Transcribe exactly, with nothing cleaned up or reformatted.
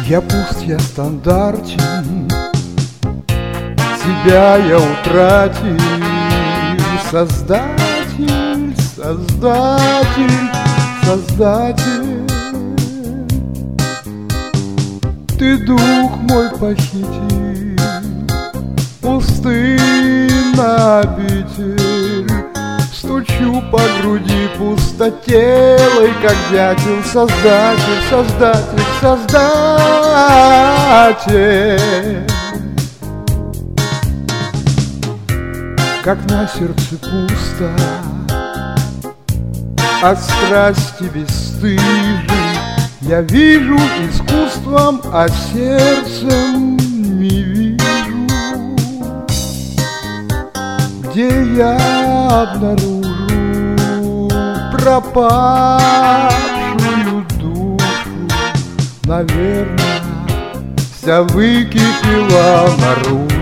Я пуст, я стандартен, тебя я утратил. Создатель, создатель, создатель, ты дух мой похитил, пустынный обитель. Стучу по груди пустотелой, как дятел. Создатель, создатель, создатель, как на сердце пусто от страсти бесстыжей. Я вижу искусством, а сердцем не вижу, где я обнаружу пропавшую душу. Наверное, вся выкипела наружу.